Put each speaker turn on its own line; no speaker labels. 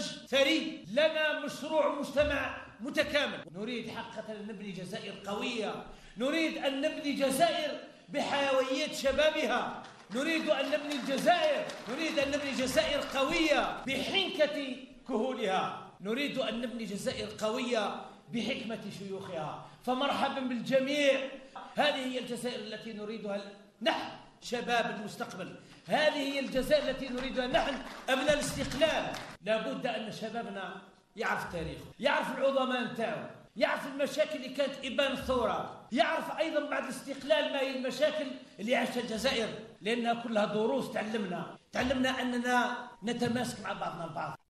ثري، لنا مشروع مجتمع متكامل. نريد حقيقة أن نبني جزائر قوية، نريد أن نبني جزائر بحيوية شبابها، نريد أن نبني جزائر قوية بحنكة كهولها، نريد أن نبني جزائر قوية بحكمة شيوخها. فمرحبا بالجميع. هذه هي الجزائر التي نريدها نحن شباب المستقبل، هذه هي الجزائر التي نريدها نحن أبناء الاستقلال. لابد أن شبابنا يعرف تاريخه، يعرف العظماء نتاعو، يعرف المشاكل اللي كانت إبان الثورة، يعرف أيضا بعد الاستقلال ما هي المشاكل اللي عاشتها الجزائر، لأنها كلها دروس تعلمنا أننا نتماسك مع بعضنا البعض.